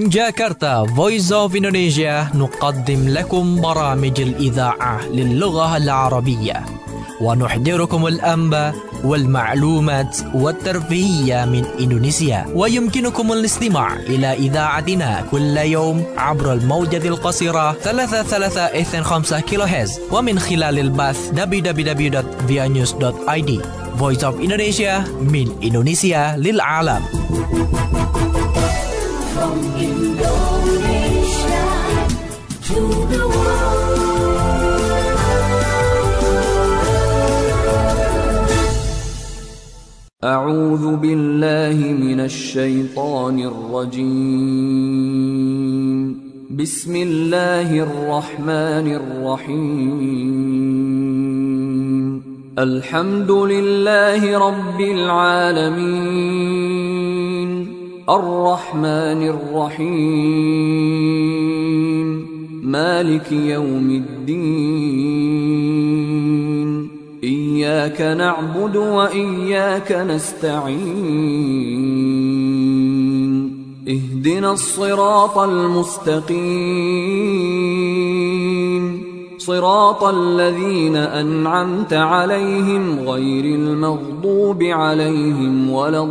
من جاكرتا Voice of Indonesia نقدم لكم برامج الإذاعة للغة العربية ونحضركم الأنباء والمعلومات والترفيهية من إندونيسيا، ويمكنكم الاستماع إلى إذاعتنا كل يوم عبر الموجة القصيرة 3325 كيلوهرتز ومن خلال البث www.vianews.id. Voice of Indonesia من إندونيسيا للعالم. From Indonesia to the world. أعوذ بالله من الشيطان الرجيم. بسم الله الرحمن الرحيم. الحمد لله رب العالمين الرحمن الرحيم مالك يوم الدين إياك نعبد وإياك نستعين اهدنا الصراط المستقيم صراط الذين أنعمت عليهم غير المغضوب عليهم ولا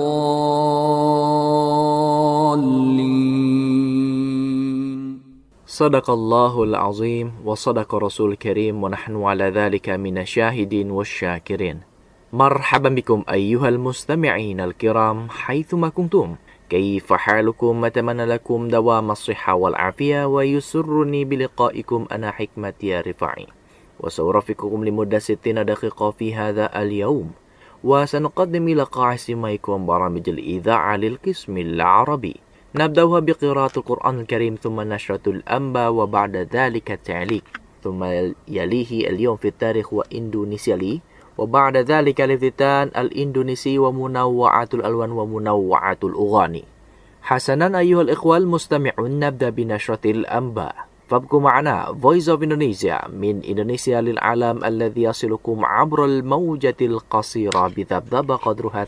الضالين. صدق الله العظيم وصدق رسول الكريم ونحن على ذلك من الشاهدين والشاكرين. مرحبا بكم أيها المستمعين الكرام حيثما كنتم. كيف حالكم؟ أتمنى لكم دوام الصحة والعافية، ويسرني بلقائكم أنا حكمة يا رفاعي، وسأرافقكم لمدة 60 دقيقة في هذا اليوم، وسنقدم إلى قاعدتكم برامج الإذاعة للقسم العربي. نبدأها بقراءة القرآن الكريم، ثم نشرة الأنباء، وبعد ذلك التعليق، ثم يليه اليوم في التاريخ وإندونيسيا لي، وبعد ذلك الافتتان الإندونيسي ومنوعات الألوان ومنوعات الأغاني. حسنا أيها الإخوة المستمعون، نبدأ بنشرة الأنباء، فابقوا معنا Voice of Indonesia من إندونيسيا للعالم الذي يصلكم عبر الموجة القصيرة بذبذبة قدرها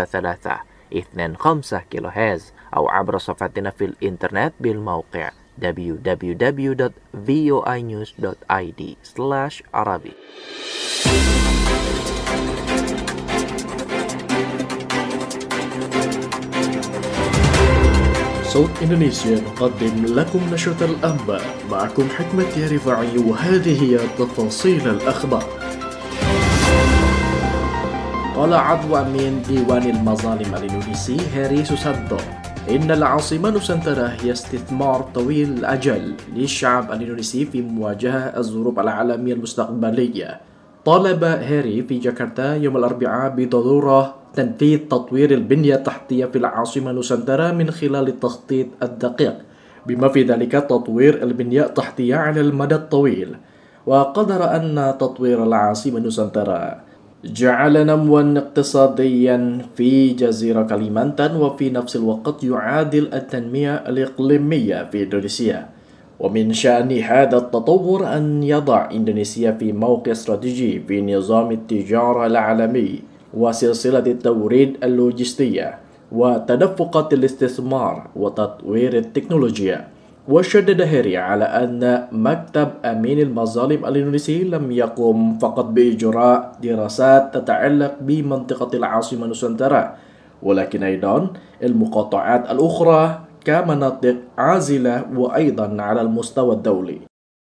3325 كيلوهرتز، أو عبر صفحتنا في الإنترنت بالموقع www.voinews.id/Arabic. صوت إندونيسيا نقدم لكم نشرة الأنباء، معكم حكمة يا رفاعي، وهذه هي تفاصيل الأخبار. قال عضو أمين ديوان المظالم الإندونيسي هيري سوسانتو إن العاصمة نوسانترا هي استثمار طويل الأجل للشعب الإندونيسي في مواجهة الظروف العالمية المستقبلية. طالب هيري في جاكرتا يوم الأربعاء بضرورة تنفيذ تطوير البنية التحتية في العاصمة نوسانترا من خلال التخطيط الدقيق، بما في ذلك تطوير البنية التحتية على المدى الطويل. وقدر أن تطوير العاصمة نوسانترا جعل نموا اقتصاديا في جزيرة كاليمانتان، وفي نفس الوقت يعادل التنمية الإقليمية في إندونيسيا. ومن شأن هذا التطور أن يضع إندونيسيا في موقع استراتيجي في نظام التجارة العالمي وسلسلة التوريد اللوجستية وتدفقات الاستثمار وتطوير التكنولوجيا. وشدد هيري على أن مكتب أمين المظالم الإندونيسي لم يقم فقط بإجراء دراسات تتعلق بمنطقة العاصمة نوسانترا، ولكن أيضا المقاطعات الأخرى كمناطق عازلة وأيضا على المستوى الدولي.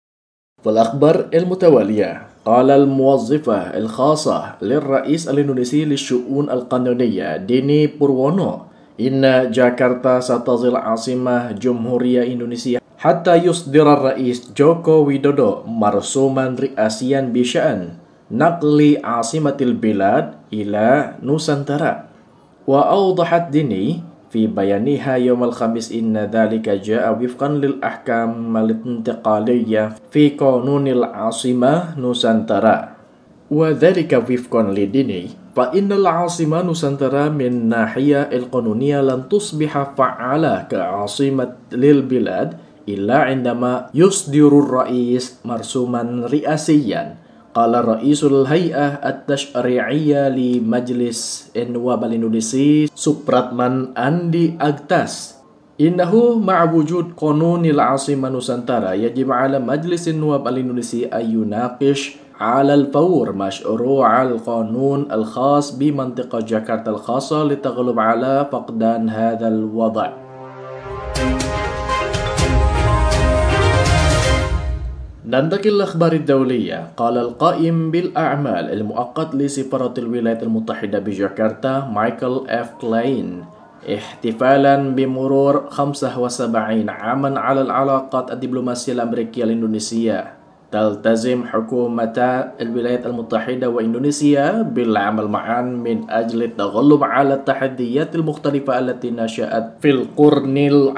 في الأخبار المتوالية، قال الموظفة الخاصة للرئيس الإندونيسي للشؤون القانونية ديني بورونو إن جاكرتا ستظل عاصمة جمهورية إندونيسيا حتى يصدر الرئيس جوكو ويدودو مرسوما رئاسيا بشأن نقل عاصمة البلاد إلى نوسانترا. وأوضحت ديني في بيانها يوم الخميس إن ذلك جاء وفقا للأحكام الانتقالية في قانون العاصمة نوسانترا، وذلك وفقا لديني فإن العاصمة نوسانترا من الناحية القانونية لن تصبح فعالة كعاصمة للبلاد إلا عندما يصدر الرئيس مرسوما رئاسيا. قال رئيس الهيئة التشريعية لمجلس النواب الإندونيسي سوبراتمان أندي أغتاس إنه مع وجود قانون العاصمة نوسانتارا يجب على مجلس النواب الإندونيسي أن يناقش على الفور مشروع القانون الخاص بمنطقة جاكرتا الخاصة للتغلب على فقدان هذا الوضع. ننتقل للأخبار الدولية. قال القائم بالأعمال المؤقت لسفارة الولايات المتحدة بجاكرتا مايكل إف كلاين احتفالا بمرور 75 عاما على العلاقات الدبلوماسية الأمريكية الإندونيسية، تلتزم حكومة الولايات المتحدة وإندونيسيا بالعمل معا من أجل التغلب على التحديات المختلفة التي نشأت في القرن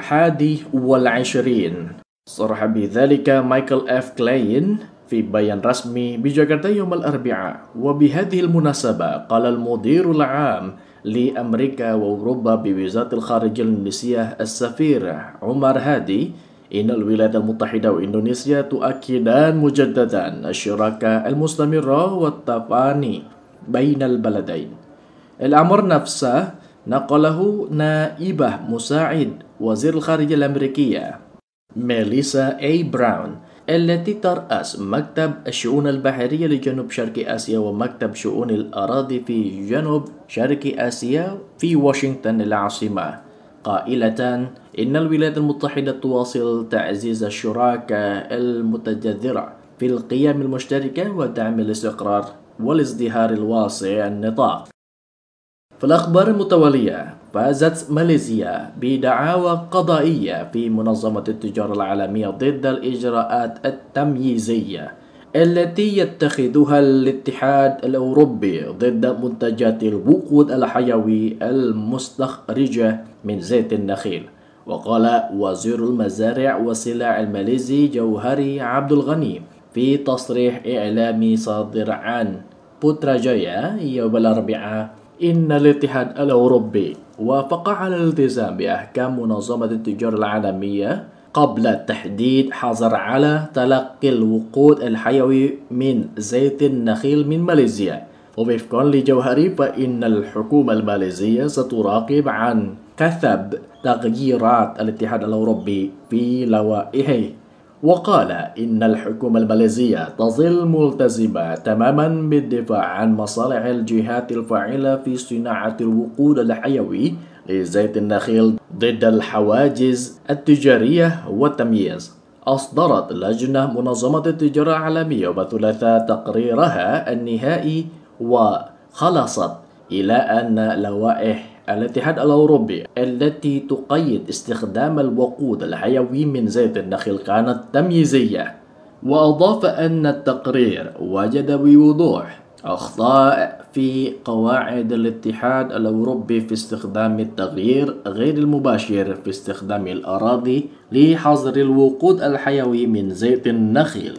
ال21. صرح بذلك مايكل إف كلاين في بيان رسمي بجاكرتا يوم الأربعاء. وبهذه المناسبة قال المدير العام لأمريكا وأوروبا بوزارة الخارجية الإندونيسية السفير عمر هادي إن الولايات المتحدة وإندونيسيا تؤكدان مجددا الشراكة المستمرة والتفاني بين البلدين. الأمر نفسه نقله نائبة مساعد وزير الخارجية الأمريكية ميليسا أي براون التي ترأس مكتب الشؤون البحرية لجنوب شرق آسيا ومكتب شؤون الأراضي في جنوب شرق آسيا في واشنطن العاصمة، قائلة إن الولايات المتحدة تواصل تعزيز الشراكة المتجذرة في القيم المشتركة ودعم الاستقرار والازدهار الواسع النطاق. في الأخبار المتوالية، فازت ماليزيا بدعاوى قضائية في منظمة التجارة العالمية ضد الإجراءات التمييزية التي يتخذها الاتحاد الأوروبي ضد منتجات الوقود الحيوي المستخرجة من زيت النخيل. وقال وزير المزارع والسلع الماليزي جوهري عبد الغني في تصريح إعلامي صادر عن بوتراجايا يوم الأربعاء إن الاتحاد الأوروبي وافق على الالتزام بأحكام منظمة التجارة العالمية قبل تحديد حظر على تلقي الوقود الحيوي من زيت النخيل من ماليزيا. ووفقا لجوهري فإن الحكومة الماليزية ستراقب عن كثب تغييرات الاتحاد الأوروبي في لوائحه. وقال إن الحكومة الماليزية تظل ملتزمة تماما بالدفاع عن مصالح الجهات الفاعلة في صناعة الوقود الحيوي لزيت النخيل ضد الحواجز التجارية والتمييز. أصدرت لجنة منظمة التجارة العالمية يوم الثلاثاء تقريرها النهائي وخلصت إلى أن لوائح الاتحاد الأوروبي التي تقيد استخدام الوقود الحيوي من زيت النخيل كانت تمييزية. وأضاف أن التقرير وجد بوضوح أخطاء في قواعد الاتحاد الأوروبي في استخدام التغيير غير المباشر في استخدام الأراضي لحظر الوقود الحيوي من زيت النخيل.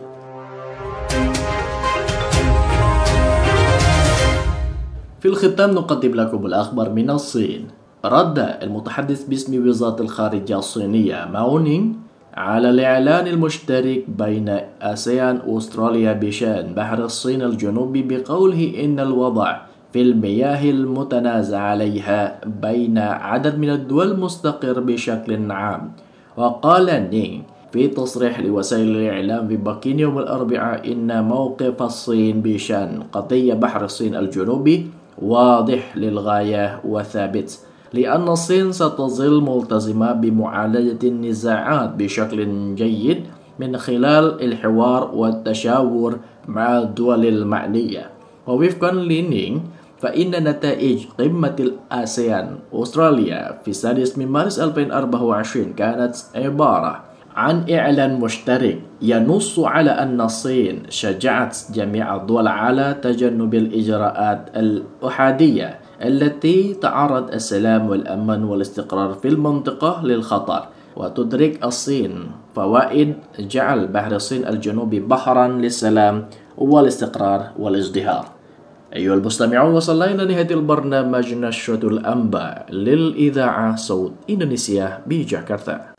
في الختام نقدم لكم الأخبار من الصين. رد المتحدث باسم وزارة الخارجية الصينية ماو نينغ على الإعلان المشترك بين آسيان وأستراليا بشأن بحر الصين الجنوبي بقوله إن الوضع في المياه المتنازع عليها بين عدد من الدول مستقر بشكل عام. وقال نينغ في تصريح لوسائل الإعلام في بكين يوم الأربعاء إن موقف الصين بشأن قضية بحر الصين الجنوبي واضح للغاية وثابت، لأن الصين ستظل ملتزمة بمعالجة النزاعات بشكل جيد من خلال الحوار والتشاور مع الدول المعنية. ووفقا لنينغ فإن نتائج قمة الآسيان أستراليا في 6 مارس 2024 كانت عبارة عن إعلان مشترك ينص على أن الصين شجعت جميع الدول على تجنب الإجراءات الأحادية التي تعرض السلام والأمن والاستقرار في المنطقة للخطر، وتدرك الصين فوائد جعل بحر الصين الجنوبي بحرا للسلام والاستقرار والازدهار. أيها المستمعون، وصلنا إلى نهاية البرنامج نشرة الأنباء للإذاعة صوت إندونيسيا بجاكرتا.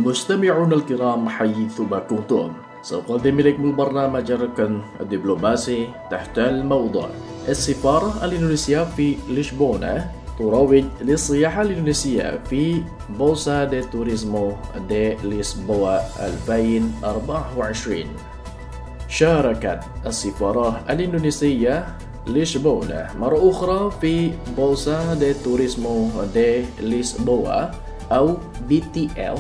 المستمعون الكرام حيثما كنتم، سأقدم لكم البرنامج ركن الدبلوماسي تحت الموضوع السفارة الإندونيسية في لشبونة تروج للسياحة الإندونيسية في بوسا دي توريزمو دي لشبونة 2024. شاركت السفارة الإندونيسية لشبونة مرة أخرى في بوسا دي توريزمو دي لشبونة أو BTL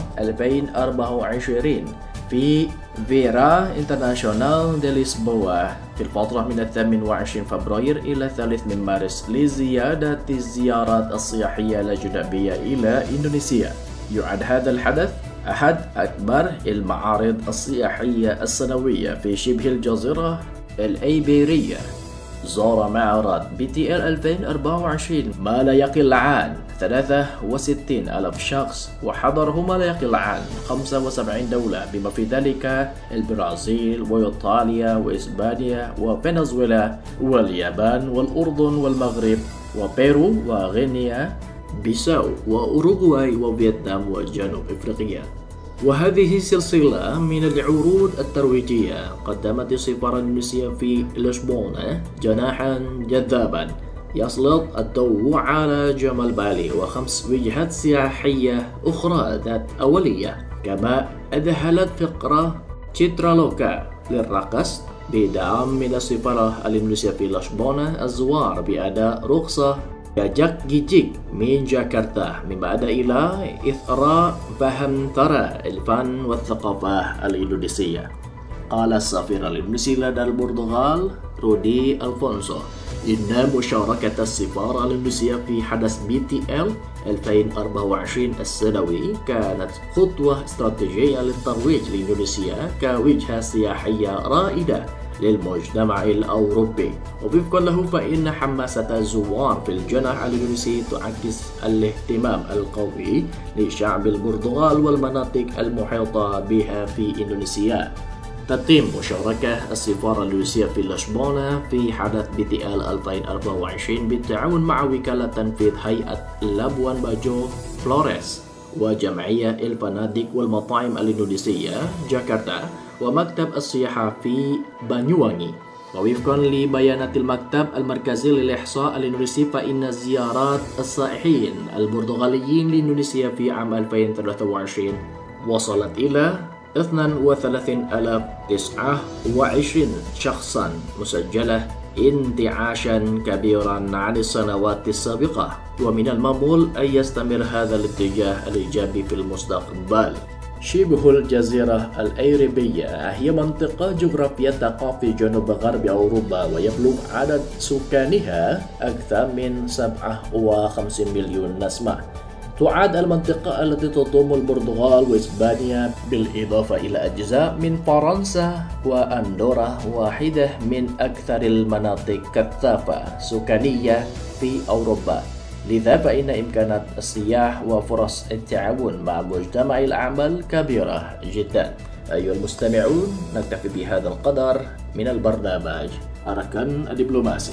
2024 في فيرا انترناشونال دي لشبونة في الفترة من 28 فبراير إلى 3 مارس لزيادة الزيارات السياحية الأجنبية إلى إندونيسيا. يعد هذا الحدث أحد أكبر المعارض السياحية السنوية في شبه الجزيرة الإيبيرية. زار معرض BTL 2024 ما لا يقل عن 63 ألف شخص، وحضره ما لا يقل عن 75 دولة بما في ذلك البرازيل وإيطاليا وإسبانيا وفنزويلا واليابان والأردن والمغرب وبيرو وغينيا بيساو وأوروغواي وفيتنام وجنوب أفريقيا. وهذه سلسلة من العروض الترويجية قدمت السفارة الإندونيسية في لشبونة جناحا جذابا يسلط الضوء على جمال بالي وخمس وجهات سياحية أخرى ذات أولية، كما أذهلت فقرة تشيترالوكا للرقص بدعم من السفارة الإندونيسية في لشبونة الزوار بأداء رقصة Jajak Gijik من جاكرتا، مما أدى إلى إثراء فهم ترى الفن والثقافة الإندونيسية. قال السفير الإندونيسي لدى البرتغال رودي ألفونسو إن مشاركة السفارة الإندونيسية في حدث BTL 2024 السنوي كانت خطوة استراتيجية للترويج لإندونيسيا كوجهة سياحية رائدة للمجتمع الأوروبي. ووفقا له فإن حماسة الزوار في الجناح الإندونيسي تعكس الاهتمام القوي لشعب البرتغال والمناطق المحيطة بها في إندونيسيا. تتم مشاركة السفارة الإندونيسية في لشبونة في حدث BTL 2024 بالتعاون مع وكالة تنفيذ هيئة لابوان باجو فلوريس وجمعية الفنادق والمطاعم الإندونيسية جاكرتا ومكتب السياحة في بانيوانgi. ووفقا لبيانات المكتب المركزي للإحصاء الإندونيسي فإن زيارات السائحين البرتغاليين لإندونيسيا في عام 2023 وصلت إلى 32,029 شخصا مسجلة، انتعاشا كبيرا عن السنوات السابقة، ومن المأمول أن يستمر هذا الاتجاه الإيجابي في المستقبل. شبه الجزيرة الإيبيرية هي منطقة جغرافية تقع في جنوب غرب أوروبا، ويبلغ عدد سكانها أكثر من 57 مليون نسمة. تعد المنطقة التي تضم البرتغال وإسبانيا بالإضافة إلى أجزاء من فرنسا وأندورا واحدة من أكثر المناطق كثافة سكانية في أوروبا. لذا فإن إمكانات السياح وفرص التعاون مع مجتمع الأعمال كبيرة جدا. أيها المستمعون، نكتفي بهذا القدر من البرنامج أركان الدبلوماسي.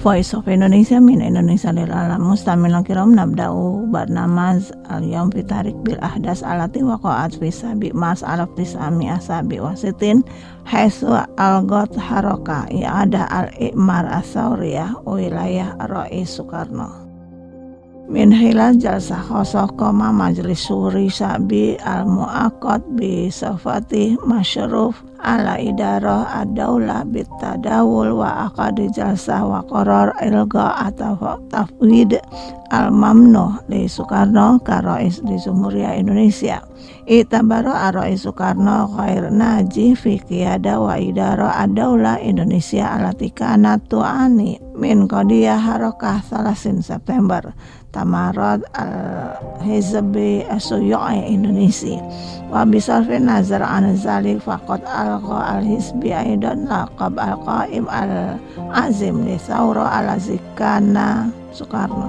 Voice of Indonesia min Indonesia lil alam. Mustami'il kiram nabda'u barnamaz al-yawm fi tarik bil ahdas alati waqa'at fi sabi mas alaf tis'ami asabi wasitin haitsu algot haroka i'adah al-i'mar as-sauriyah wilayah Rais Soekarno. Min hilal jalsah khosoh koma majlis suri sabi al-mu'aqad bi safati masyaruf ala idarah ad-daulah bitadawul wa aqadi jalsah wa qarar ilga atau tafwid al-mamnuh li Soekarno ka Rais di Jamhuriyah Indonesia. Itabara Rais Soekarno khair naji fi qiyada wa idarah ad-daulah Indonesia alati kanat tu'ani min qadiyah harakah 30 September Tamarad al-Hizbi as-Suyu'i Indonesia. Wa bisarfi nazar an zalik faqad alqa al-Hizbi aidan laqab al-Qaim al-Azim li thawra al-Zikana Soekarno.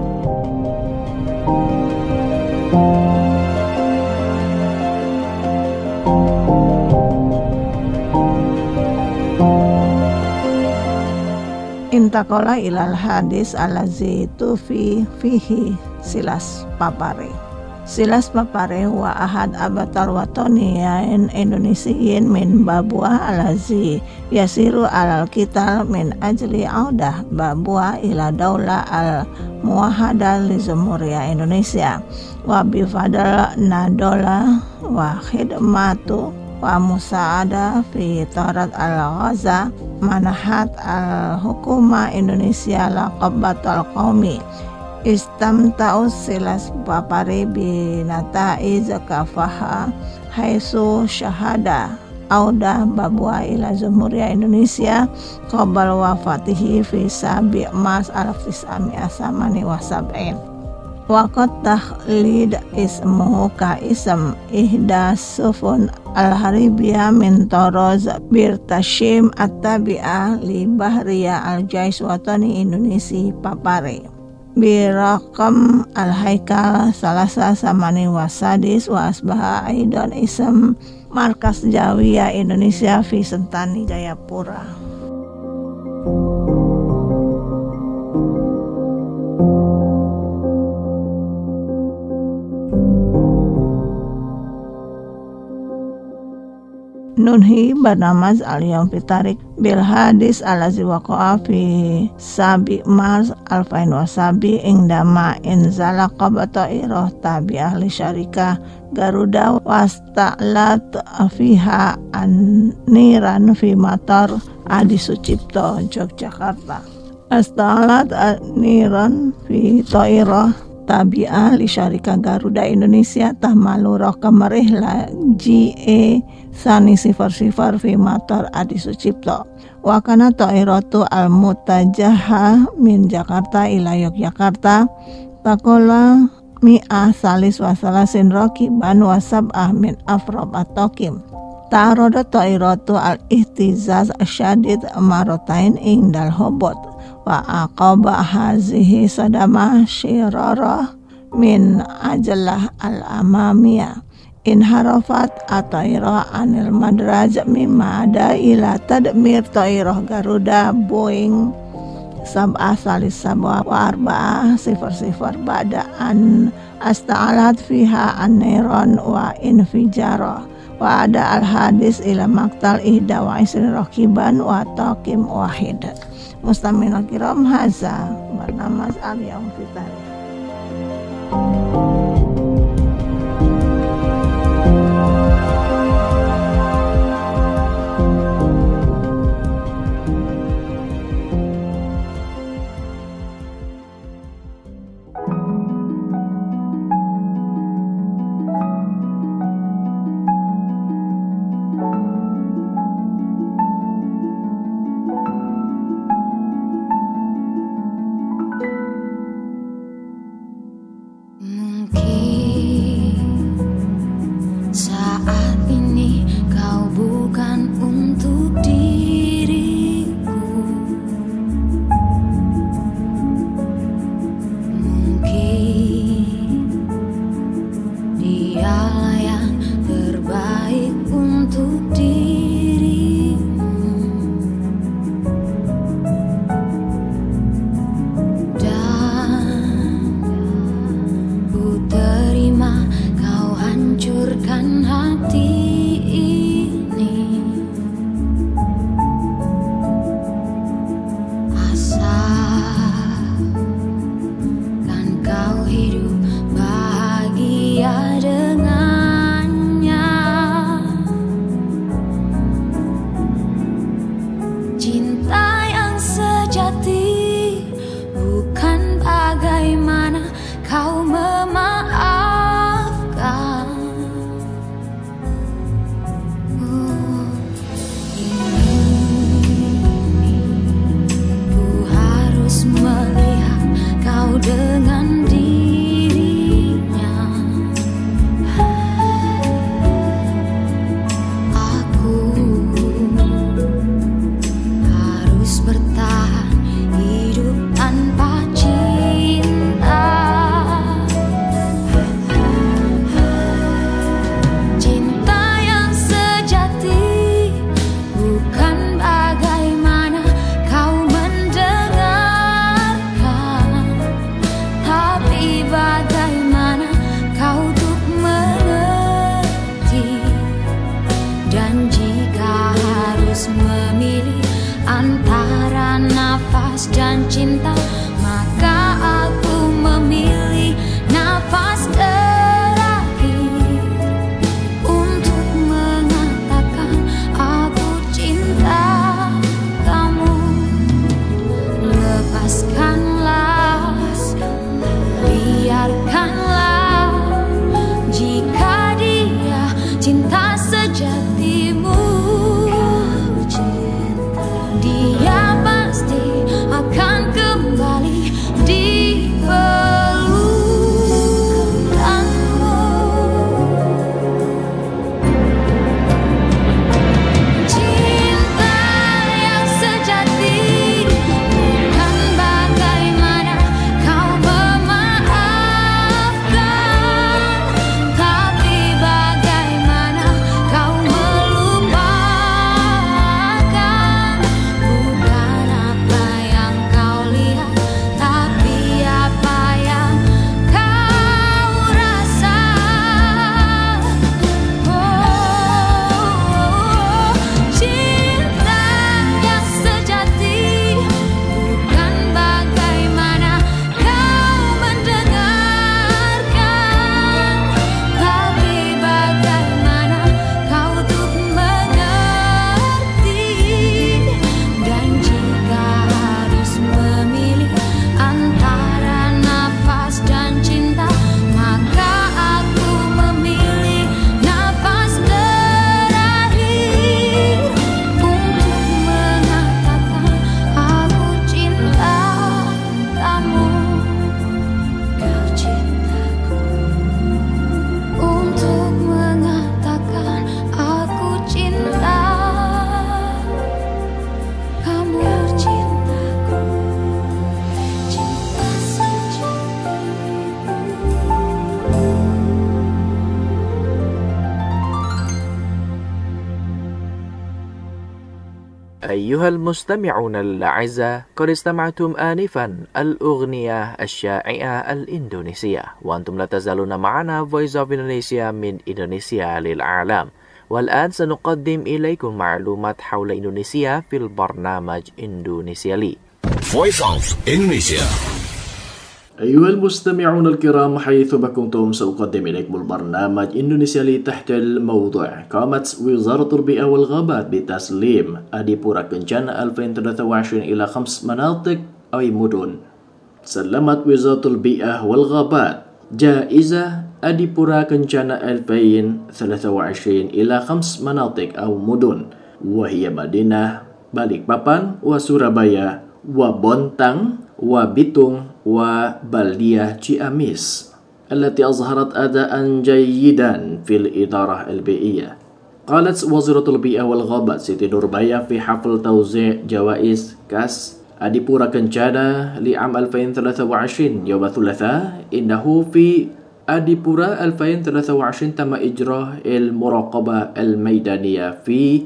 Intakola ilal hadis alazi tufi fihi silas papare. Silas papare wa ahad abatar watoniyain Indonesiyin min babua alazi yasiru alal kital min ajli audah babua ila daulah al muwahada li Jamhuriyah Indonesia wa bifadal nadola wa khidmatu wa musa'ada fi tarat al-ghaza manahat al-hukuma Indonesia laqabat al-qawmi istamta'us silas papare binatai zakafaha haisu syahada audah babua ila Jamhuriyah Indonesia qabal wafatihi fi sabi' mas alaf tis'ami asamani wa sab'in. Waqat tahlid ismuhu ka ism ihda sufun al-haribiyah min toroz birtashim at-tabi'ah li bahriya al-jais watani Indonesia papare birakam al-haikal salasa samani wasadis wa asbaha aidan ism markas Jawiya Indonesia fi Sentani Jayapura. Nunhi barnamaz al-yawm fitarik bil hadis alazi waqa'a fi sabi mars alfain wasabi ingdama inzala qabata irah tabi ahli syarikah Garuda wasta'lat fiha an-niran fi matar Adi Sucipto Yogyakarta. Asta'lat an-niran fi ta'irah tabi'ah li syarikah Garuda Indonesia tahmalu rakam rihla GE Sani sifar fi matar Adi Sucipto. Wa kana ta'iratu al-mutajaha min Jakarta ila Yogyakarta takola mi'ah salis wa salasin rakiban wa sab'ah min afrab at-taqim. Ta'arada ta'iratu al-ihtizaz asyadid maratain indal hobot wa aqaba hazihi sadama syirarah min ajalah al-amamiyah inharafat atairah anil madraj mimma ada ila tadmir ta'irah Garuda Boeing sab'ah salis sab'ah wa arba'ah sifar bada'an asta'alat fiha an-niran wa infijarah wa ada al-hadis ila maktal ihda wa isri rakiban wa taqim wahid. Mustamil kiram haza barnamaz al-yawm fitarik. nafas dan cinta, maka aku memilih nafas terakhir untuk mengatakan aku cinta kamu. Lepaskanlah, biarkanlah, jika dia cinta sejatimu, dia pasti akan kembali di pelukanmu. Cinta yang sejati bukan bagaimana kau memaafkan, tapi bagaimana kau melupakan. Bukan apa yang kau lihat, tapi apa yang kau rasa. Cinta yang sejati bukan bagaimana kau mendengarkan, tapi bagaimana kau untuk mengerti. Dan jika harus memilih antara nafas dan cinta, maka aku memilih nafas terakhir untuk mengatakan aku cinta kamu. Kau cintaku, untuk mengatakan aku cinta kamu. Cintaku, cinta أيها المستمعون الأعزاء، قد استمعتم آنفا الأغنية الشائعة الإندونيسية، وأنتم لا تزالون معنا Voice of Indonesia من إندونيسيا للعالم. والآن سنقدم إليكم معلومات حول إندونيسيا في البرنامج إندونيسيا لي. Voice of Indonesia. أيها المستمعون الكرام، حيثما كنتم سأقدم إليكم البرنامج إندونيسيا لي تحت الموضوع قامت وزارة البيئة والغابات بتسليم أديبورا كنشانا 2023 إلى 5 مناطق أي مدن. سلمت وزارة البيئة والغابات جائزة أديبورا كنشانا 2023 إلى 5 مناطق أو مدن، وهي مدينة Balikpapan وسورابايا وبونتang وبيتونغ وبلدية تشياميس التي أظهرت أداء جيدا في الإدارة البيئية. قالت وزيرة البيئة والغابات سيتي نوربايا في حفل توزيع جوائز كأس أديبورا كنشانا لعام 2023 يوم الثلاثاء إنه في أديبورا 2023 تم إجراء المراقبة الميدانية في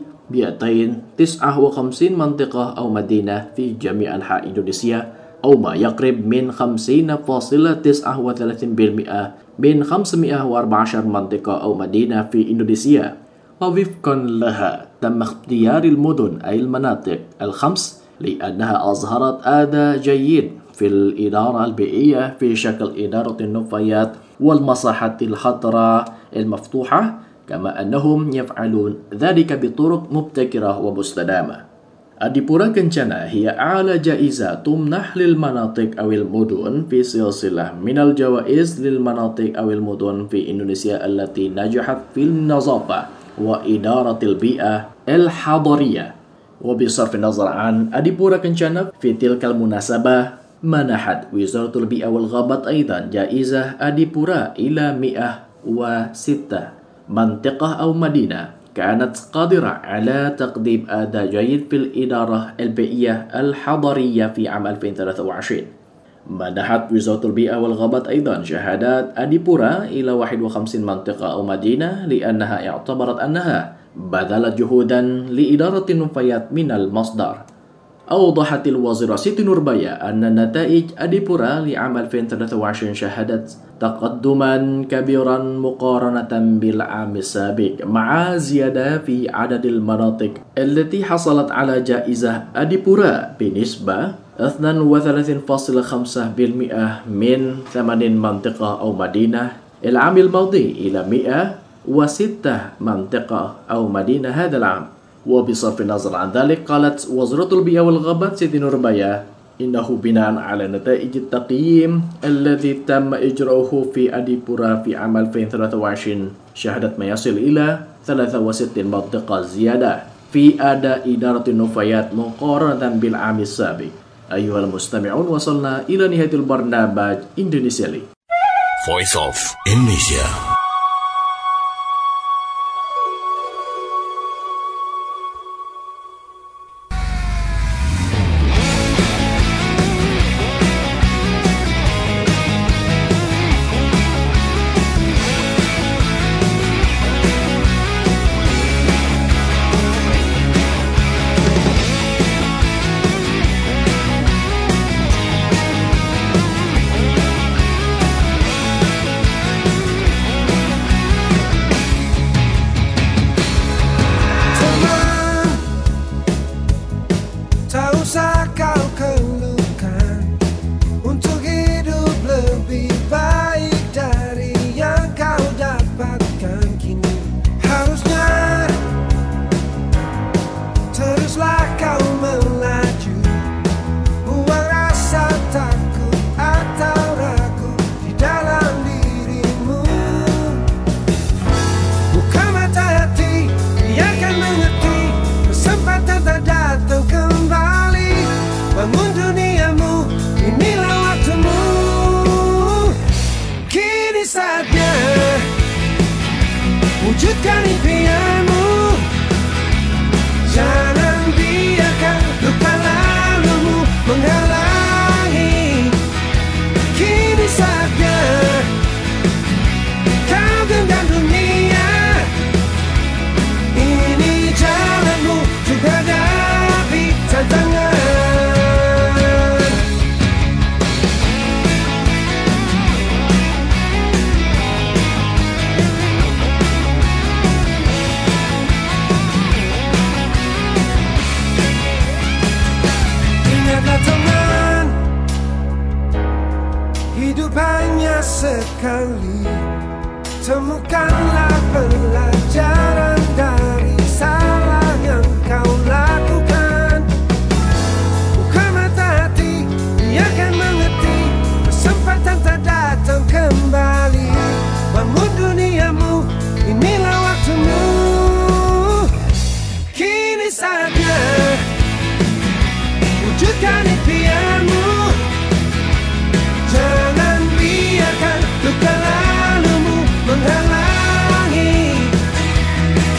259 منطقة أو مدينة في جميع أنحاء إندونيسيا، أو ما يقرب من 50.39% من 514 منطقة أو مدينة في إندونيسيا. ووفقا لها تم اختيار المدن أي المناطق الخمس لأنها أظهرت أداء جيد في الإدارة البيئية في شكل إدارة النفايات والمساحات الخضراء المفتوحة، كما أنهم يفعلون ذلك بطرق مبتكرة ومستدامة. أديبورا كنشانا هي أعلى جائزة تمنح للمناطق أو المدن في سلسلة من الجوائز للمناطق أو المدن في إندونيسيا التي نجحت في النظافة وإدارة البيئة الحضرية. وبصرف النظر عن أديبورا كنشانا، في تلك المناسبة منحت وزارة البيئة والغابات أيضا جائزة أديبورا إلى 106 منطقة أو مدينة كانت قادرة على تقديم أداء جيد في الإدارة البيئية الحضرية في عام 2023. منحت وزارة البيئة والغابات أيضا شهادات أديبورا إلى 51 منطقة أو مدينة لأنها اعتبرت أنها بذلت جهودا لإدارة النفايات من المصدر. أوضحت الوزيرة سيتي نورباية أن نتائج أديبورا لعام 2023 شهدت تقدما كبيرا مقارنة بالعام السابق مع زيادة في عدد المناطق التي حصلت على جائزة أديبورا بنسبة 32.5% من 8 منطقة أو مدينة العام الماضي إلى 106 منطقة أو مدينة هذا العام. وبصرف النظر عن ذلك، قالت وزيرة البيئة والغابات سيتي نورباية إنه بناء على نتائج التقييم الذي تم إجراؤه في أديبورا في عام 2023 شهدت ما يصل إلى 63 منطقة زيادة في أداء إدارة النفايات مقارنة بالعام السابق. أيها المستمعون، وصلنا إلى نهاية البرنامج إندونيسيا لي. Voice of Indonesia. Wujudkan impianmu, jangan biarkan luka lalumu menghalangi. Kini saatnya kau genggam dunia. Ini jalanmu juga hadapi tantangan. Teman, hidup hanya sekali. Temukanlah pelajaran dari salah yang kau lakukan. Buka mata hati, biarkan mengerti. Kesempatan tak datang kembali. Bangun duniamu, inilah waktumu. Kini saatnya wujudkan impianmu, jangan biarkan luka lalumu menghalangi.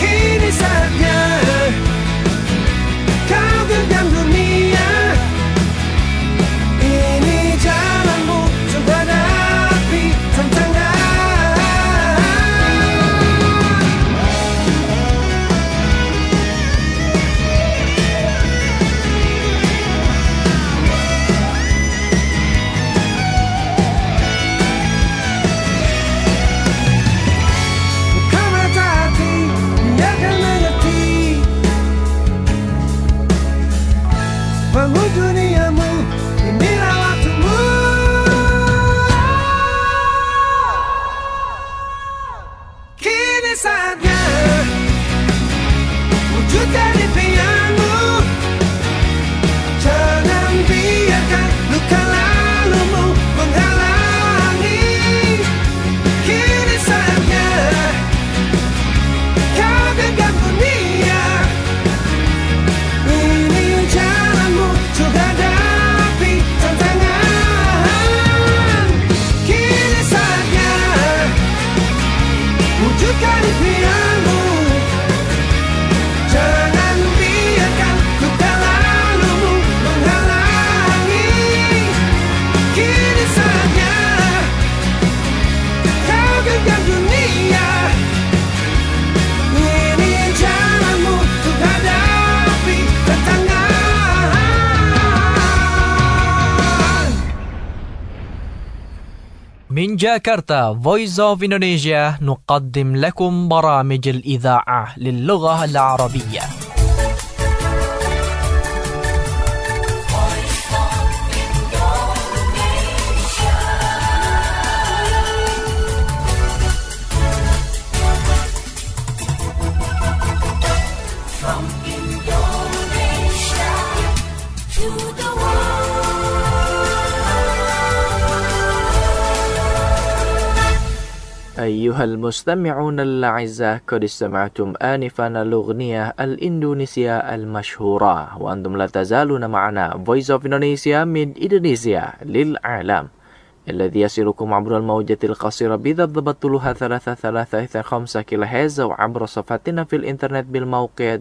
من جاكرتا Voice of Indonesia نقدم لكم برامج الإذاعة للغة العربية. أيها المستمعون الأعزاء، قد استمعتم آنفا الأغنية الإندونيسية المشهورة، وأنتم لا تزالون معنا Voice of Indonesia من إندونيسيا للعالم، الذي يصلكم عبر الموجة القصيرة بضبط طولها 335 كيلوهرتز، وعبر صفحتنا في الإنترنت بالموقع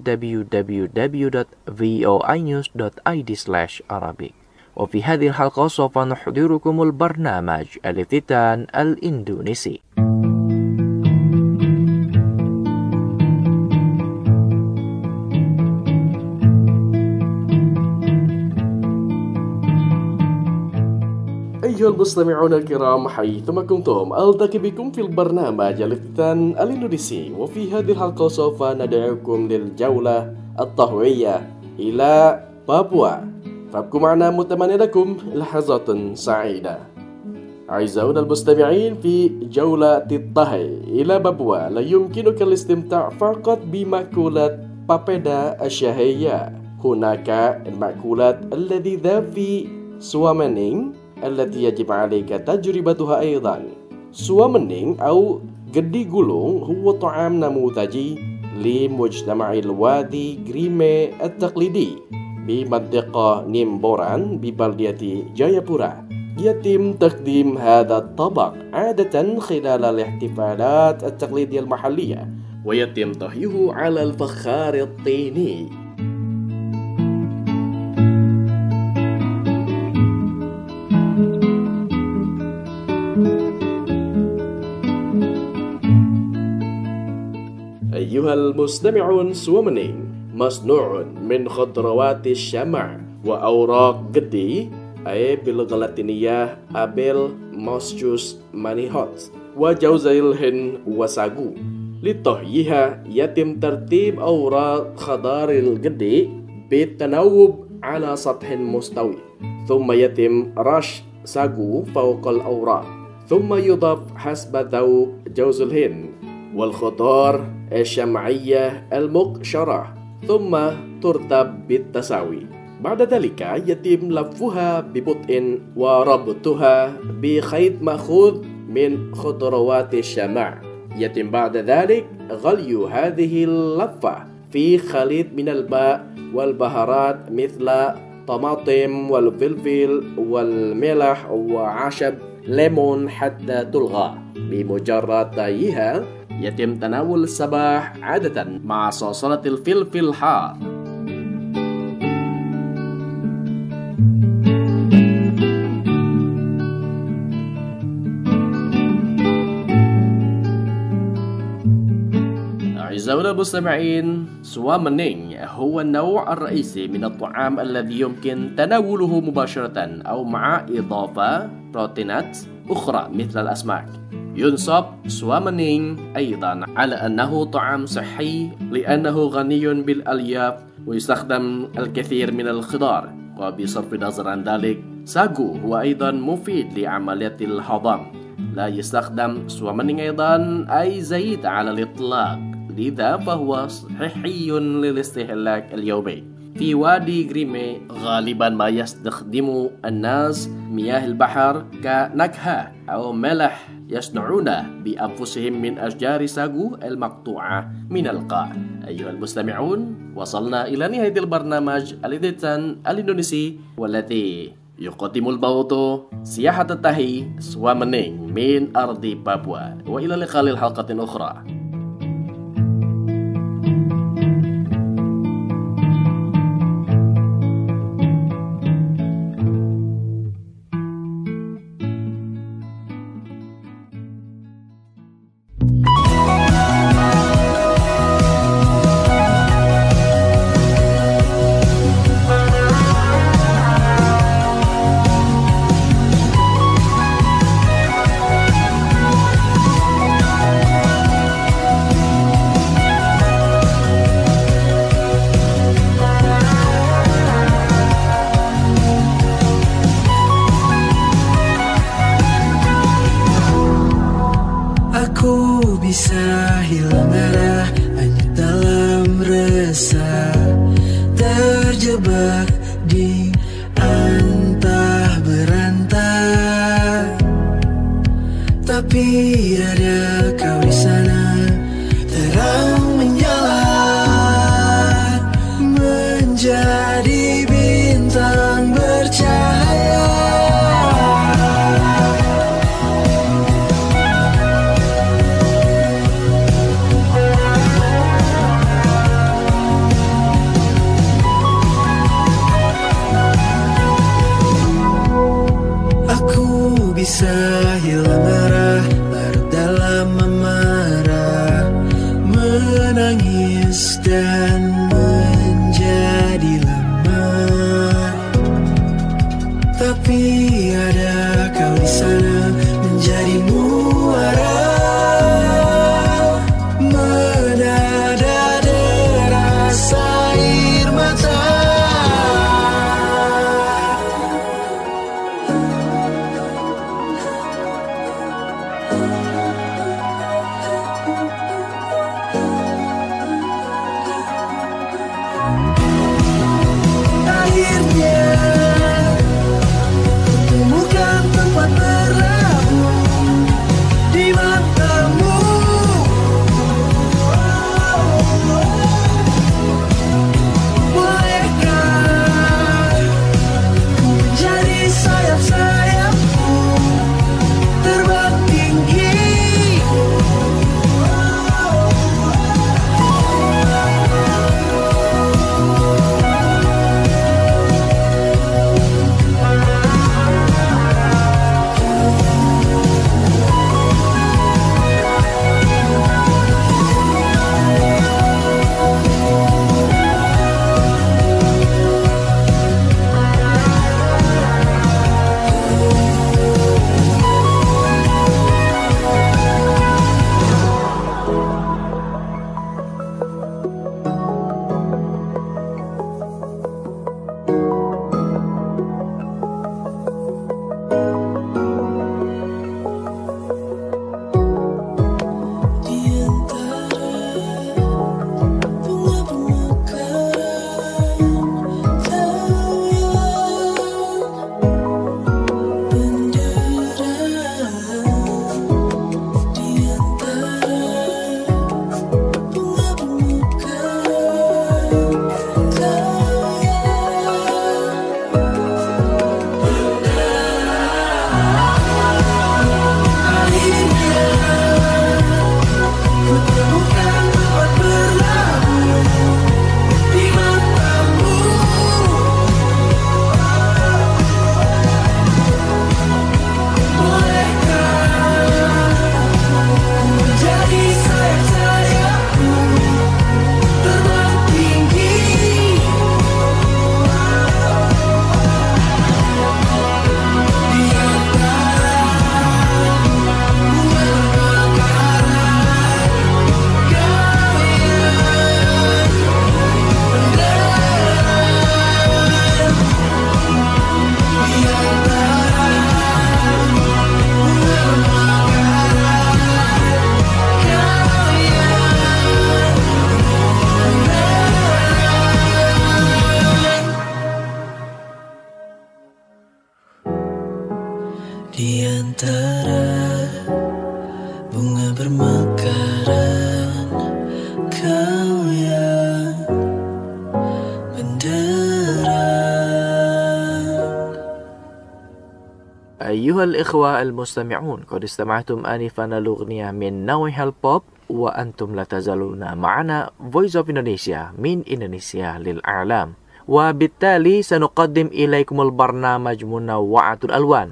www.voinews.id/Arabic. وفي هذه الحلقة سوف نحضركم البرنامج الافتتان الإندونيسي. أيها المستمعون الكرام حيثما كنتم، ألتقي بكم في البرنامج الافتتان الإندونيسي، وفي هذه الحلقة سوف ندعوكم للجولة الطهوية إلى بابوا، فابقوا معنا متمنى لكم لحظات سعيدة. أعزائنا المستمعين، في جولة الطهي إلى بابوا لا يمكنك الاستمتاع فقط بمأكولات بابeda الشهية. هناك المأكولات اللذيذة في سوامنينغ التي يجب عليك تجربتها أيضا. سوامنينغ أو gedi gulung هو طعام نموذجي لمجتمع الوادي غريمي التقليدي بمنطقة نيمبوران ببلدية جايابورا. يتم تقديم هذا الطبق عادة خلال الاحتفالات التقليدية المحلية، ويتم طهيه على الفخار الطيني. أيها المستمعون، سوامنينغ مصنوع من خضروات الشمع وأوراق gedi أي باللغة اللاتينية أبيل موسجوس مانيهوت وجوز الهند وساغو. لطهيها يتم ترتيب أوراق خضار الgedi بالتناوب على سطح مستوي، ثم يتم رش ساغو فوق الأوراق، ثم يضاف حسب ذوق جوز الهند والخضار الشمعية المقشرة، ثم ترتب بالتساوي. بعد ذلك يتم لفها ببطء وربطها بخيط مأخوذ من خضروات الشمع. يتم بعد ذلك غلي هذه اللفة في خليط من الماء والبهارات مثل طماطم والفلفل والملح وعشب ليمون حتى تلغى. بمجرد طهيها يتم تناول الصباح عادة مع صلصة الفلفل الحار. أعزائنا المستمعين، سوامنينغ هو النوع الرئيسي من الطعام الذي يمكن تناوله مباشرة أو مع إضافة بروتينات أخرى مثل الأسماك. ينصب سوامنينغ أيضا على أنه طعام صحي لأنه غني بالألياف ويستخدم الكثير من الخضار. وبصرف النظر عن ذلك، ساغو هو أيضا مفيد لعملية الهضم. لا يستخدم سوامنينغ أيضا أي زيت على الإطلاق، لذا فهو صحي للاستهلاك اليومي. في وادي غريمي غالبا ما يستخدم الناس مياه البحر كنكهة أو ملح يصنعونه بأنفسهم من أشجار ساغو المقطوعة من القاع. أيها المستمعون، وصلنا إلى نهاية البرنامج الافتتان الإندونيسي، والذي يقدم البوط سياحة التهي سوامنينغ من أرض بابوا. وإلى اللقاء للحلقة أخرى. Tapi ada kau di sana, terang menyala, menjadi bintang bercahaya. Bisa hilang arah, larut dalam amarah, menangis dan menjadi lemah. Tapi ada kau di sana, menjadi muara, menada deras air mata. Di antara bunga bermekaran, kau yang benderang. أيها الإخوة المستمعون، قد استمعتم آنفا الأغنية من نوع البوب، وأنتم لا تزالون معنا Voice of Indonesia من إندونيسيا للإعلام. وبالتالي سنقدم إليكم البرنامج منوعة الألوان.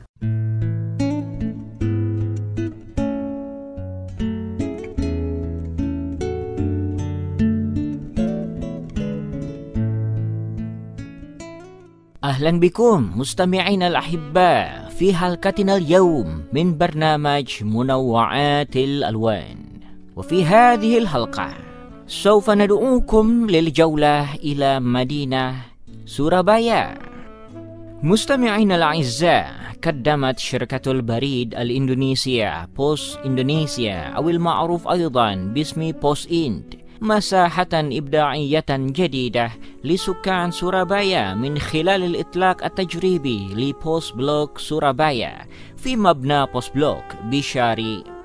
أهلا بكم مستمعين الأحباء في حلقتنا اليوم من برنامج منوعات الألوان. وفي هذه الحلقة سوف ندعوكم للجولة إلى مدينة سورابايا. مستمعين الأعزاء، قدمت شركة البريد الإندونيسية بوست إندونيسيا أو المعروف أيضا باسم بوست إند مساحة إبداعية جديدة لسكان سورابايا من خلال الإطلاق التجريبي لبوست بلوك سورابايا في مبنى بوست بلوك بشارع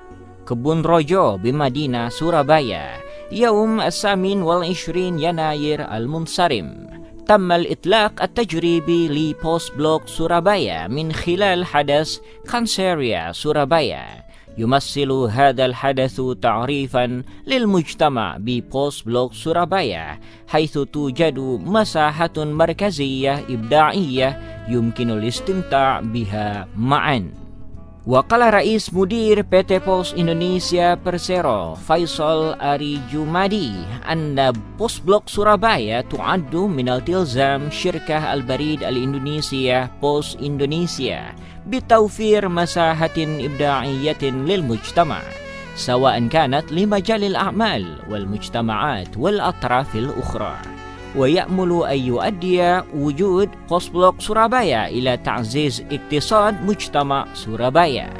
كبون روجو بمدينة سورابايا يوم 28 يناير المنصرم. تم الإطلاق التجريبي لبوست بلوك سورابايا من خلال حدث كانسيريا سورابايا. يمثل هذا الحدث تعريفا للمجتمع ببوست بلوك سورابايا، حيث توجد مساحة مركزية إبداعية يمكن الاستمتاع بها معا. وقال رئيس مدير PT Pos Indonesia Persero فيصل أري جمادي أن بوست بلوك سورابايا تعد من التزام شركة البريد الإندونيسية بوس إندونيسيا بتوفير مساحة إبداعية للمجتمع، سواء كانت لمجال الأعمال والمجتمعات والأطراف الأخرى. ويأمل أن يؤدي وجود بوست بلوك سورابايا إلى تعزيز اقتصاد مجتمع سورابايا.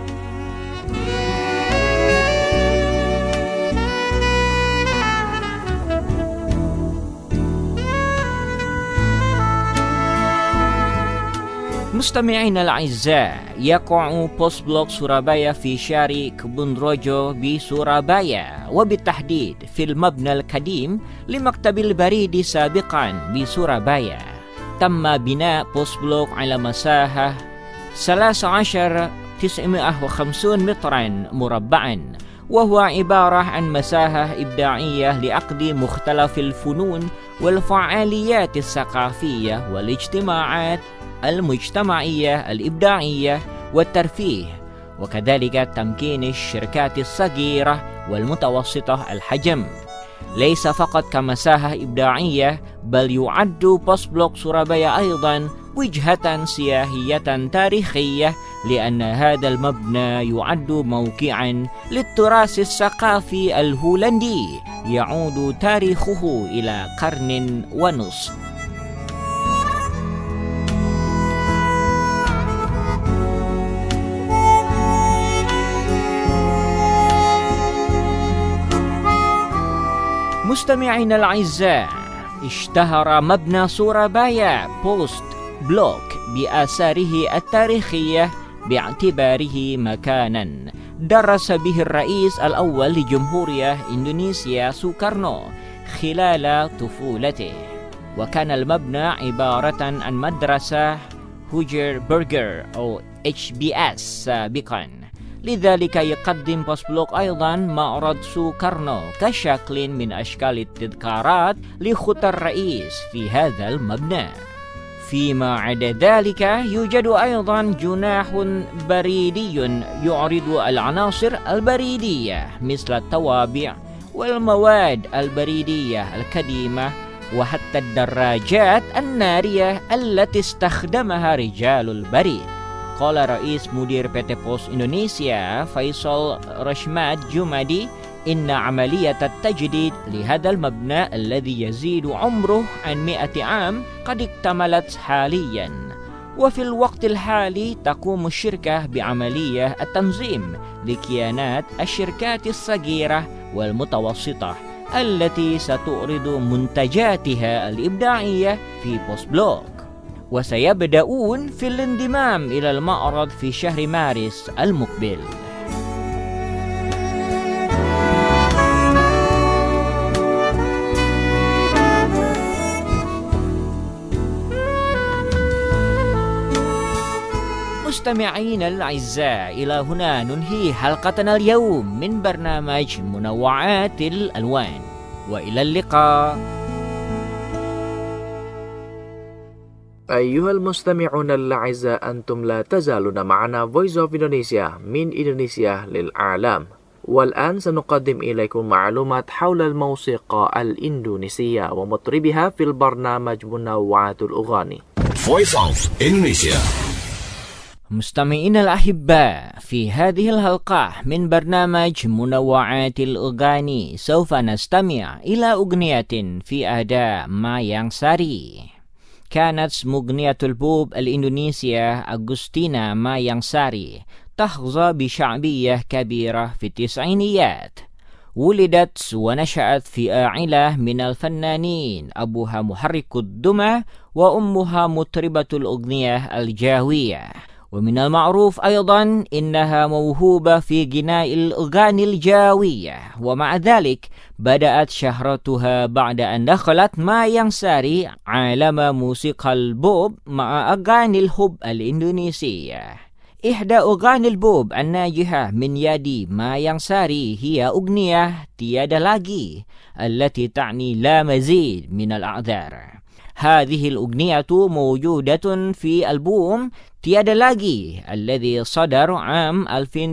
مستمعينا الأعزاء، يقع بوست بلوك سورابايا في شارع كبون روجو بسورابايا، وبالتحديد في المبنى القديم لمكتب البريد سابقا بسورابايا. تم بناء بوست بلوك على مساحة 13,950 مترا مربعا، وهو عبارة عن مساحة إبداعية لعقد مختلف الفنون والفعاليات الثقافية والاجتماعات المجتمعية الإبداعية والترفيه، وكذلك تمكين الشركات الصغيرة والمتوسطة الحجم. ليس فقط كمساحة إبداعية، بل يعد بوست بلوك سورابايا أيضا وجهة سياحية تاريخية، لأن هذا المبنى يعد موقعا للتراث الثقافي الهولندي يعود تاريخه إلى قرن ونصف. مستمعينا الأعزاء، اشتهر مبنى سورابايا بوست بلوك بآثاره التاريخية باعتباره مكانا درس به الرئيس الأول لجمهورية إندونيسيا سوكارنو خلال طفولته. وكان المبنى عبارة عن مدرسة هوجر برجر أو HBS سابقا. لذلك يقدم بوست بلوك أيضا معرض سوكارنو كشكل من أشكال التذكارات لخطى الرئيس في هذا المبنى. فيما عدا ذلك يوجد أيضا جناح بريدي يعرض العناصر البريدية مثل الطوابع والمواد البريدية القديمة، وحتى الدراجات النارية التي استخدمها رجال البريد. قال رئيس مدير PT Pos Indonesia فيصل رشماد جمادي إن عملية التجديد لهذا المبنى الذي يزيد عمره عن 100 عام قد اكتملت حاليا. وفي الوقت الحالي تقوم الشركة بعملية التنظيم لكيانات الشركات الصغيرة والمتوسطة التي ستعرض منتجاتها الإبداعية في بوست بلوك، وسيبدأون في الانضمام إلى المعرض في شهر مارس المقبل. مستمعينا الأعزاء، إلى هنا ننهي حلقتنا اليوم من برنامج منوعات الألوان، وإلى اللقاء. أيها المستمعون الأعزاء، أنتم لا تزالون معنا Voice of Indonesia من إندونيسيا للعالم. والآن سنقدم إليكم معلومات حول الموسيقى الإندونيسية ومطربها في البرنامج منوعات الأغاني. Voice of Indonesia. مستمعينا الأحباء، في هذه الحلقة من برنامج منوعات الأغاني سوف نستمع إلى أغنية في أداء مايang Sari. كانت مغنية البوب الإندونيسية أغوستينا مايang Sari تحظى بشعبية كبيرة في التسعينيات. ولدت ونشأت في عائلة من الفنانين، أبوها محرك الدمى وأمها مطربة الأغنية الجاوية. ومن المعروف أيضا إنها موهوبة في غناء الأغاني الجاوية، ومع ذلك بدأت شهرتها بعد أن دخلت ما ينساري عالم موسيقى البوب مع أغاني الحب الإندونيسية. إحدى أغاني البوب الناجحة من يد ما ينساري هي أغنية تيادا لاغي التي تعني لا مزيد من الأعذار. هذه الأغنية موجودة في ألبوم تيادا لاغي الذي صدر عام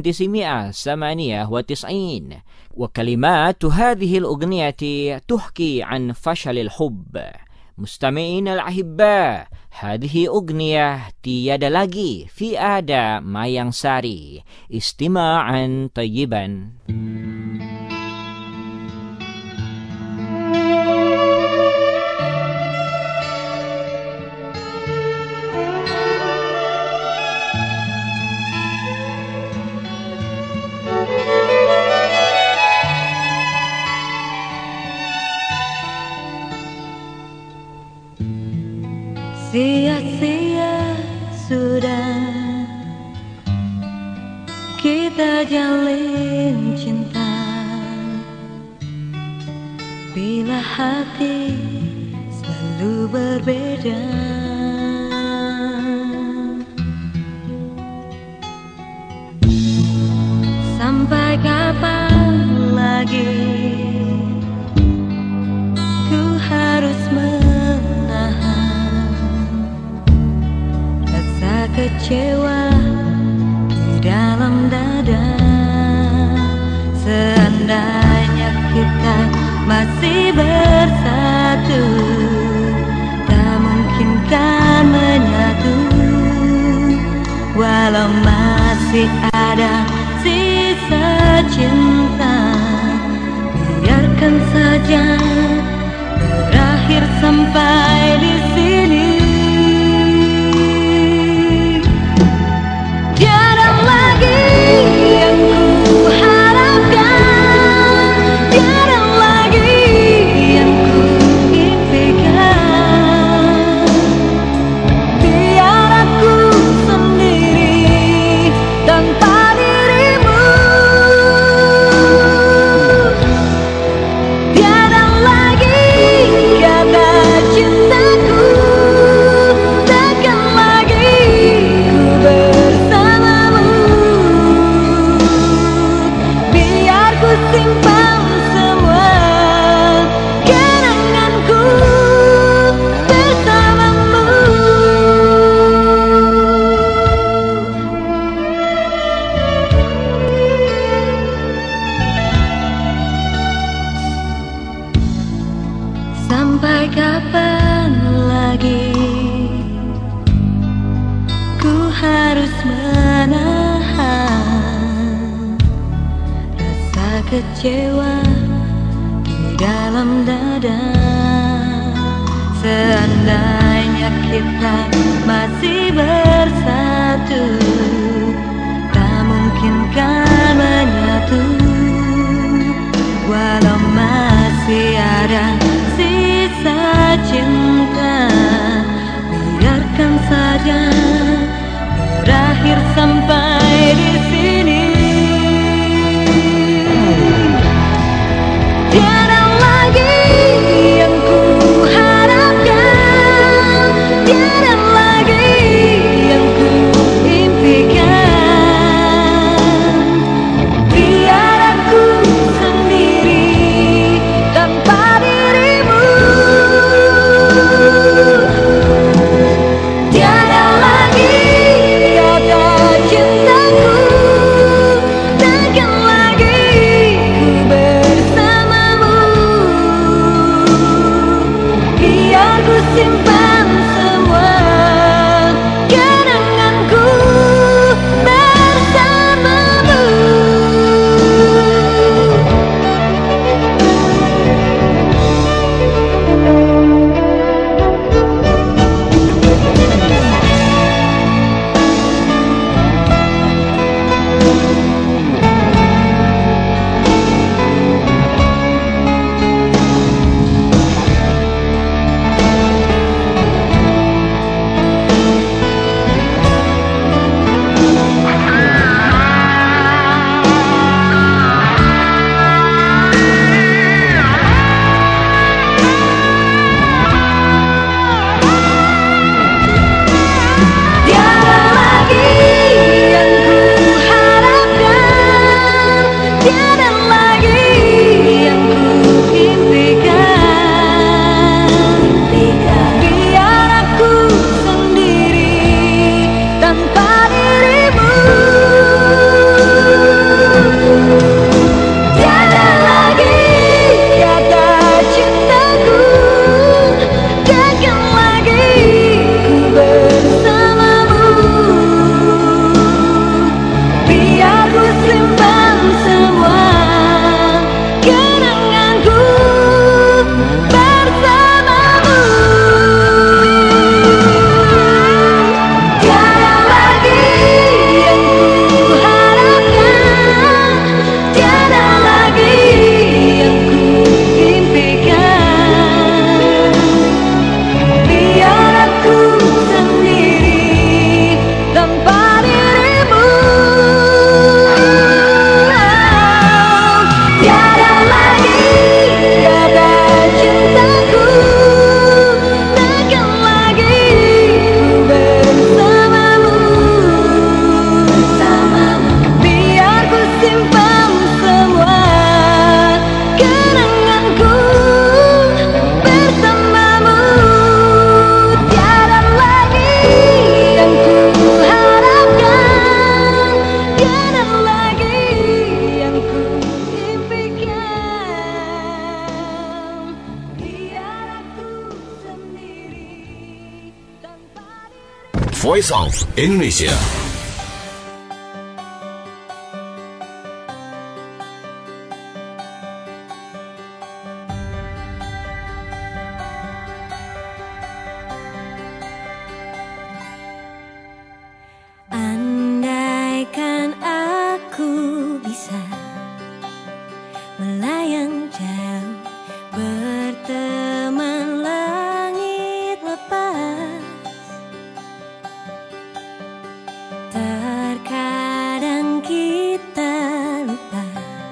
1998، وكلمات هذه الأغنية تحكي عن فشل الحب. مستمعين الأحباء، هذه أغنية تيادا لاغي في أداء ما ينساري. استماعا طيبا. Sia-sia sudah kita jalin cinta, bila hati selalu berbeda. Sampai kapan lagi ku harus kecewa di dalam dada. Seandainya kita masih bersatu, tak mungkin kan menyatu. Walau masih ada sisa cinta, biarkan saja berakhir sampai di sini. Sampai kapan lagi ku harus menahan rasa kecewa di dalam dada. Seandainya kita masih bersatu, tak mungkin kan menyatu. Walau masih ada sisa cinta, biarkan saja berakhir sampai di sini. Tiada lagi yang ku harapkan, tiada lagi yang ku Tiada lagi kata cintaku, takkan lagi ku bersamamu. Biar ku simpan semua kenanganku bersamamu. Tiada lagi yang ku harapkan, tiada lagi yang ku impikan. Biar aku sendiri tanpa diri. Voice of Indonesia. Andaikan aku bisa melayang jauh, berteman langit lepas. Terkadang kita lupa,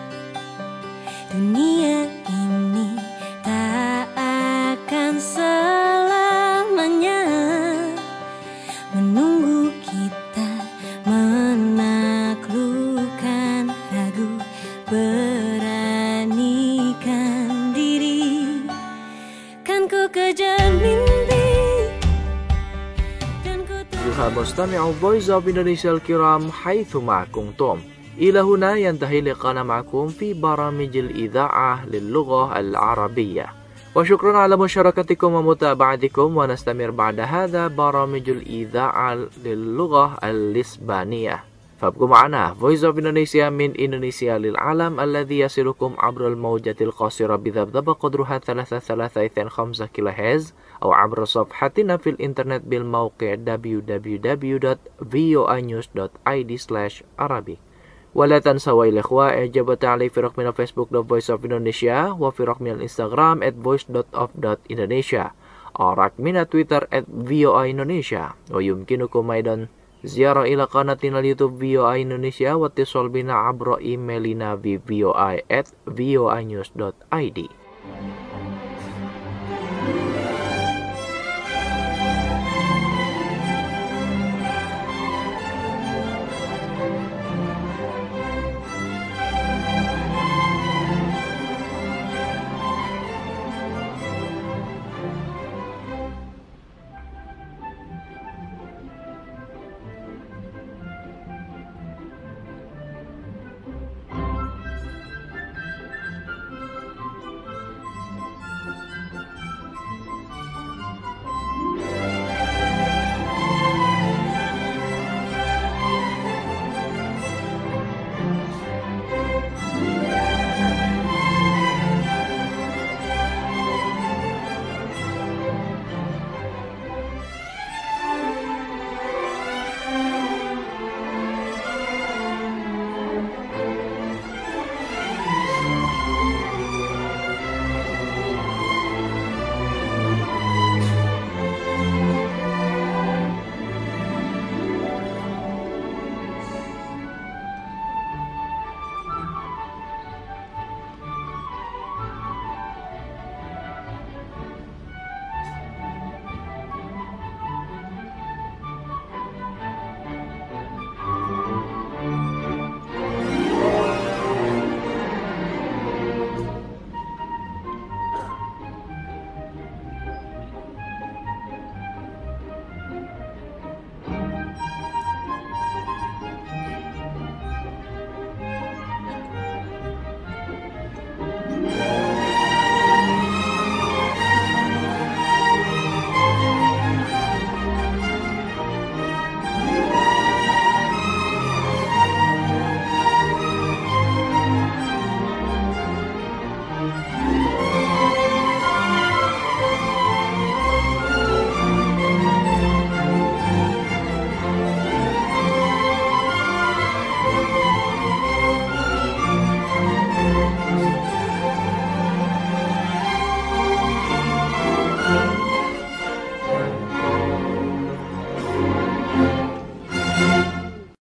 dunia ini tak akan selamanya menunggu kita menaklukkan ragu, beranikan diri. Kan ku kejar mimpi dan ku Ayuha mustami'u Voice of Indonesia al-kiram haithuma kuntum. إلى هنا ينتهي لقاءنا معكم في برامج الإذاعة للغة العربية، وشكرا على مشاركتكم ومتابعتكم، ونستمر بعد هذا برامج الإذاعة للغة الإسبانية. فابقوا معنا Voice of Indonesia من إندونيسيا للعالم الذي يصلكم عبر الموجة القصيرة بذبذبة قدرها 3.325 كيلوهرتز، أو عبر صفحتنا في الإنترنت بالموقع www.voanews.id/Arabic. ولا تنسوا الإخوة إعجاب وتعليق في رقمنا فيسبوك Voice of Indonesia، وفي رقمنا الإنستغرام @voice.of.indonesia، أو رقمنا تويتر @VOA Indonesia. ويمكنكم أيضا زيارة إلى قناتنا اليوتيوب VOA Indonesia، واتصال بنا عبر إيميلنا voa@voanews.id.